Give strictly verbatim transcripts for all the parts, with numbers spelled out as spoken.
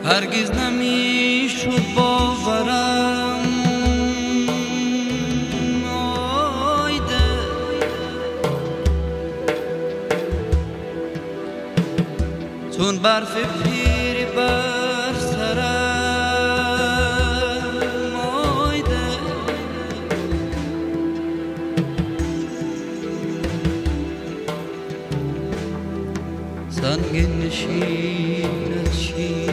هرگز نمیشد باورم آیده چون برف پیری بر سرم آیده سنگ نشین چین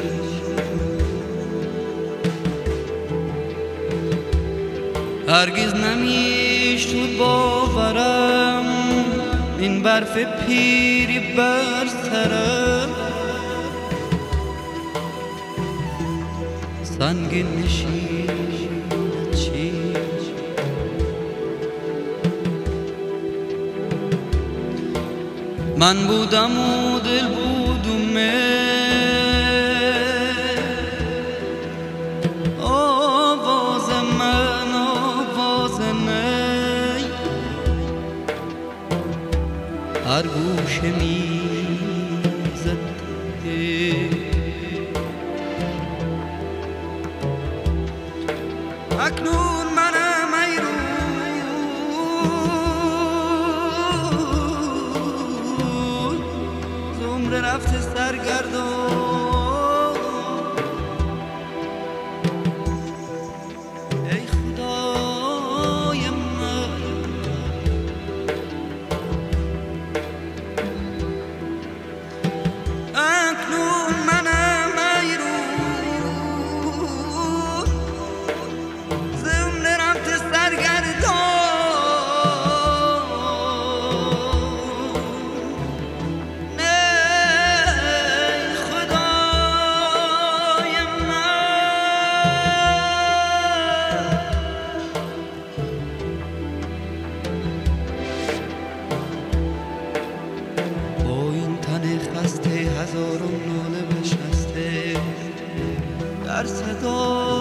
هرگز نمیشد باورم این برف پیری بر سرم سنگ نشین چین من بودم و دل بود و آواز من آواز نی هر گوشه می زد اکنون منم ای روی زمره رفته سرگردان ای خدای من اکنون منم ای روی هزارم ناله بشسته در صدا